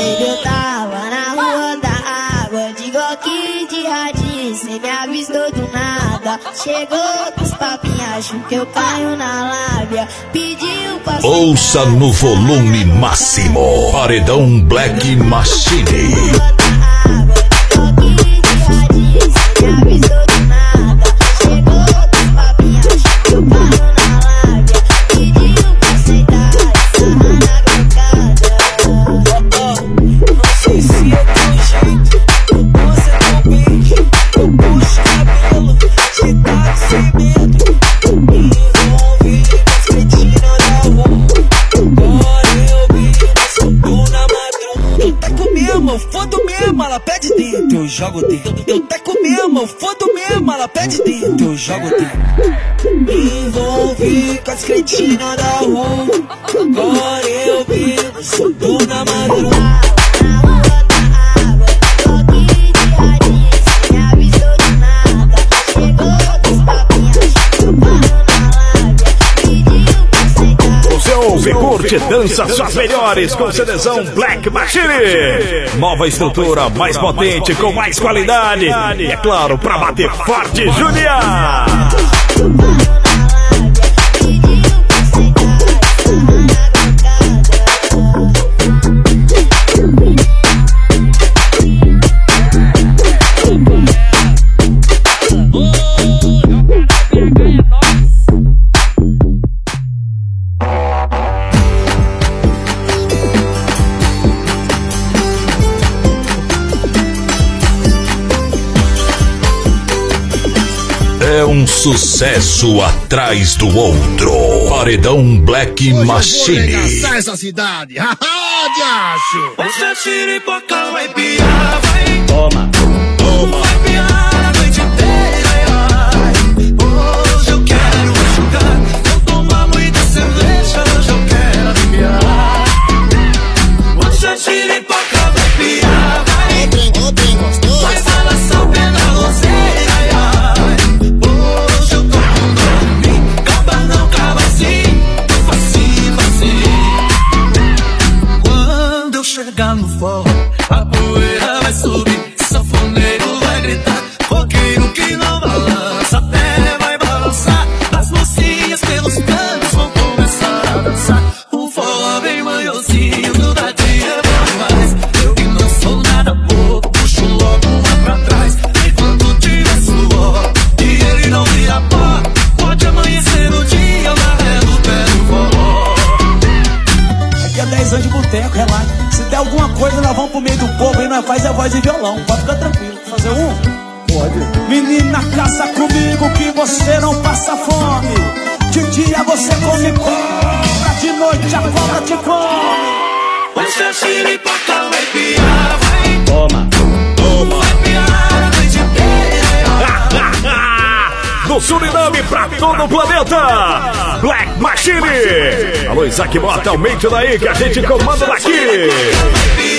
Baby, eu tava na rua da água, de Glock de radinho, cê me avistou do nada. Chegou com os papinhos, acho que eu caio na lábia. Pediu pra ouça no volume máximo. Paredão Black Machine. Fodo mesmo, ela pede dentro, eu jogo dentro. Eu teco mesmo, fodo mesmo, ela pede dentro, eu jogo dentro. Me envolvi com as cretinas da rua, agora eu vivo, sou do na madrugada. Ouve, curte, dança suas melhores com CDzão Black Machine. Nova estrutura, mais potente, com mais qualidade. E é claro, pra bater forte, Julia. É um sucesso atrás do outro. Paredão Black Machine. Hoje eu vou essa cidade. Haha, diacho. Essa xiripoca vai piar, vai. Toma, toma. Vai piar a noite inteira. Hoje eu quero jogar. Vou tomar muita cerveja. Hoje eu quero aliviar. Hoje a xiripoca vai piar, vai. Ô bem gostoso. Vai balançar o pé na roseira. Chegar no forró, a poeira vai subir, sanfoneiro vai gritar, roqueiro que não balança, a terra vai balançar, as mocinhas pelos cantos vão começar a dançar, o forró vem manhozinho, toda dia é bom demais, eu que não sou nada bobo, puxo logo uma pra trás, enquanto tira suor, e ele não vira pó, pode amanhecer no dia, eu narrando o pé do forró. Aqui é 10 anos de boteco, relaxa. Se der alguma coisa, nós vamos pro meio do povo e nós faz a voz e violão. Pode ficar tranquilo. Fazer um? Pode. Menina, caça comigo que você não passa fome. De dia você come cobra, de noite a cobra te come. Hoje a xiripoca vai piar, vai. Toma, toma. Vai piar a noite inteira. Do Suriname pra todo o planeta, Black Machine. Alô, Isaac, bota, aumente daí que a gente comanda daqui.